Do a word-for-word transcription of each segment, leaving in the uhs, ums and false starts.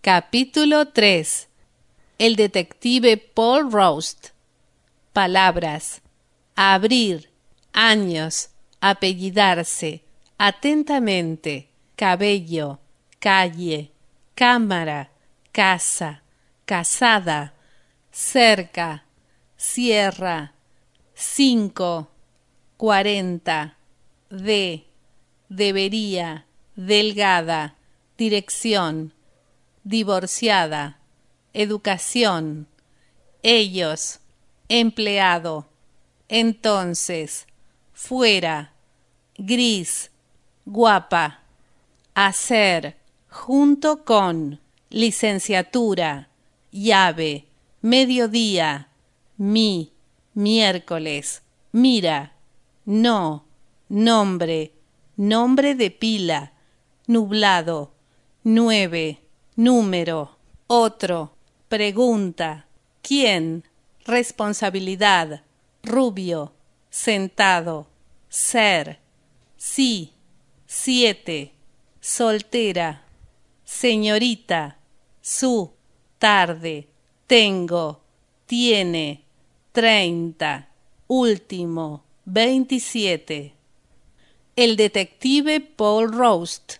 Capítulo tres. El detective Paul Roast. Palabras: abrir, años, apellidarse, atentamente, cabello, calle, cámara, casa, casada, cerca, sierra, cinco, cuarenta, de, debería, delgada, dirección, divorciada, educación, ellos, empleado, entonces, fuera, gris, guapa, hacer, junto con, licenciatura, llave, mediodía, mi, miércoles, mira, no, nombre, nombre de pila, nublado, nueve, número, otro, pregunta, quién, responsabilidad, rubio, sentado, ser, sí, siete, soltera, señorita, su, tarde, tengo, tiene, treinta, último, veintisiete. El detective Paul Roast.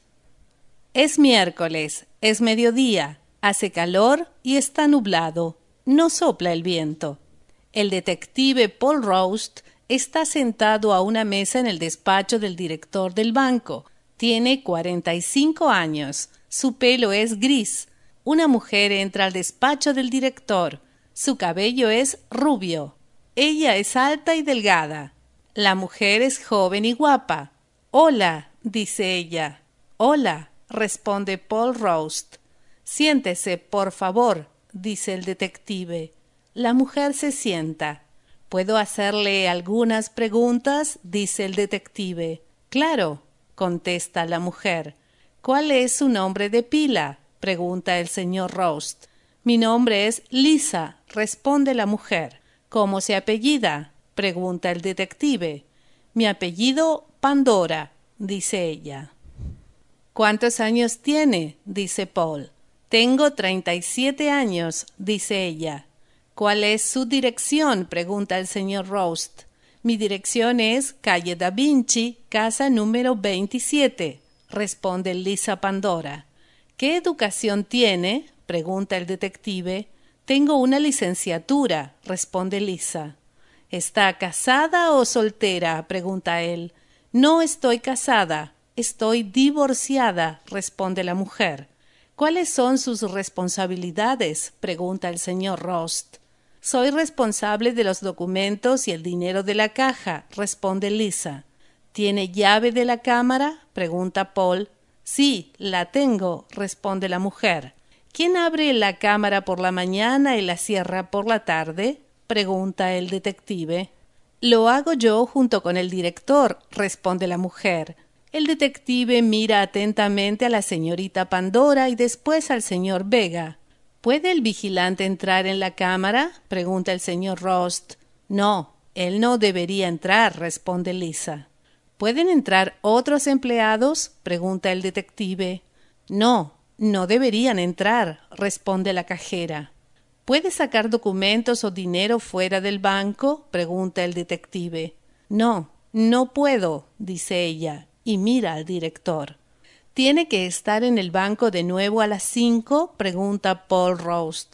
Es miércoles, es mediodía, hace calor y está nublado, no sopla el viento. El detective Paul Roast está sentado a una mesa en el despacho del director del banco. Tiene cuarenta y cinco años, su pelo es gris. Una mujer entra al despacho del director, su cabello es rubio. Ella es alta y delgada. La mujer es joven y guapa. Hola, dice ella. Hola, responde Paul Roast. Siéntese, por favor, dice el detective. La mujer se sienta. ¿Puedo hacerle algunas preguntas?, dice el detective. Claro, contesta la mujer. ¿Cuál es su nombre de pila?, pregunta el señor Roast. Mi nombre es Lisa, responde la mujer. ¿Cómo se apellida?, pregunta el detective. Mi apellido Pandora, dice ella. ¿Cuántos años tiene?, dice Paul. Tengo treinta y siete años, dice ella. ¿Cuál es su dirección?, pregunta el señor Roast. Mi dirección es calle Da Vinci, casa número veintisiete, responde Lisa Pandora. ¿Qué educación tiene?, pregunta el detective. Tengo una licenciatura, responde Lisa. ¿Está casada o soltera?, pregunta él. No estoy casada, estoy divorciada, responde la mujer. ¿Cuáles son sus responsabilidades?, pregunta el señor Roast. Soy responsable de los documentos y el dinero de la caja, responde Lisa. ¿Tiene llave de la cámara?, pregunta Paul. Sí, la tengo, responde la mujer. ¿Quién abre la cámara por la mañana y la cierra por la tarde?, pregunta el detective. Lo hago yo junto con el director, responde la mujer. El detective mira atentamente a la señorita Pandora y después al señor Vega. ¿Puede el vigilante entrar en la cámara?, pregunta el señor Roast. No, él no debería entrar, responde Lisa. ¿Pueden entrar otros empleados?, pregunta el detective. No, no deberían entrar, responde la cajera. ¿Puede sacar documentos o dinero fuera del banco?, pregunta el detective. No, no puedo, dice ella, y mira al director. ¿Tiene que estar en el banco de nuevo a las cinco?, pregunta Paul Roast.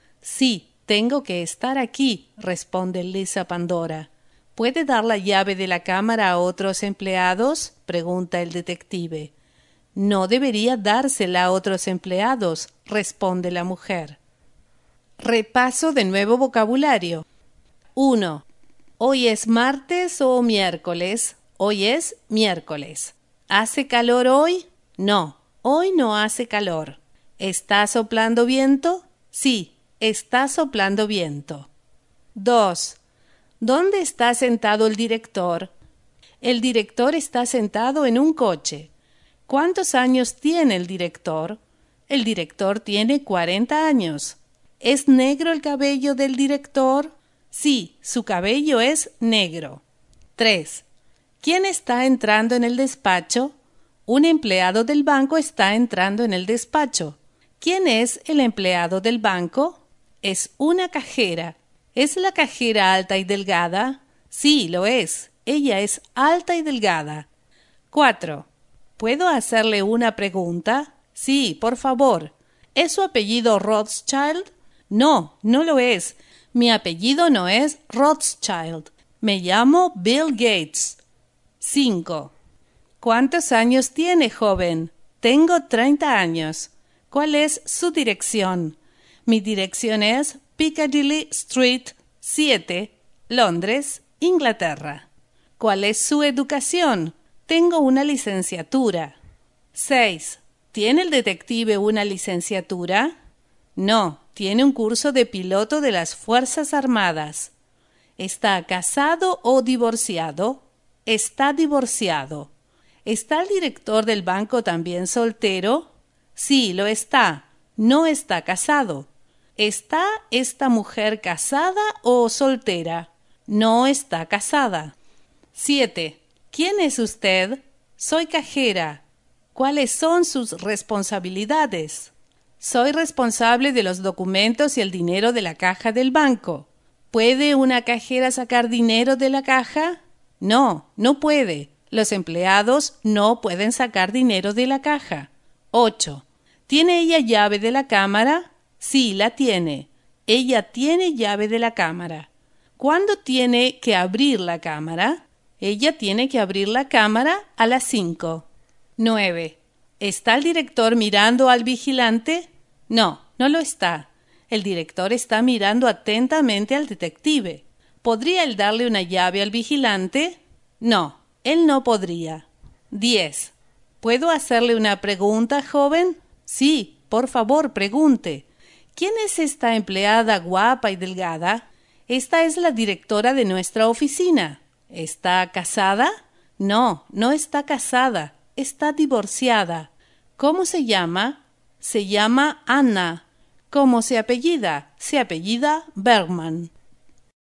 Sí, tengo que estar aquí, responde Lisa Pandora. ¿Puede dar la llave de la cámara a otros empleados?, pregunta el detective. No debería dársela a otros empleados, responde la mujer. Repaso de nuevo vocabulario. uno. ¿Hoy es martes o miércoles? Hoy es miércoles. ¿Hace calor hoy? No, hoy no hace calor. ¿Está soplando viento? Sí, está soplando viento. dos. ¿Dónde está sentado el director? El director está sentado en un coche. ¿Cuántos años tiene el director? El director tiene cuarenta años. ¿Es negro el cabello del director? Sí, su cabello es negro. tres. ¿Quién está entrando en el despacho? Un empleado del banco está entrando en el despacho. ¿Quién es el empleado del banco? Es una cajera. ¿Es la cajera alta y delgada? Sí, lo es. Ella es alta y delgada. cuatro. ¿Puedo hacerle una pregunta? Sí, por favor. ¿Es su apellido Rothschild? No, no lo es. Mi apellido no es Rothschild. Me llamo Bill Gates. cinco. ¿Cuántos años tiene, joven? Tengo treinta años. ¿Cuál es su dirección? Mi dirección es Piccadilly Street siete, Londres, Inglaterra. ¿Cuál es su educación? Tengo una licenciatura. seis. ¿Tiene el detective una licenciatura? No, tiene un curso de piloto de las Fuerzas Armadas. ¿Está casado o divorciado? Está divorciado. ¿Está el director del banco también soltero? Sí, lo está. No está casado. ¿Está esta mujer casada o soltera? No está casada. siete. ¿Quién es usted? Soy cajera. ¿Cuáles son sus responsabilidades? Soy responsable de los documentos y el dinero de la caja del banco. ¿Puede una cajera sacar dinero de la caja? No, no puede. Los empleados no pueden sacar dinero de la caja. ocho. ¿Tiene ella llave de la cámara? Sí, la tiene. Ella tiene llave de la cámara. ¿Cuándo tiene que abrir la cámara? Ella tiene que abrir la cámara a las cinco. nueve. ¿Está el director mirando al vigilante? No, no lo está. El director está mirando atentamente al detective. ¿Podría él darle una llave al vigilante? No, él no podría. diez. ¿Puedo hacerle una pregunta, joven? Sí, por favor, pregunte. ¿Quién es esta empleada guapa y delgada? Esta es la directora de nuestra oficina. ¿Está casada? No, no está casada. Está divorciada. ¿Cómo se llama? Se llama Anna. ¿Cómo se apellida? Se apellida Bergman.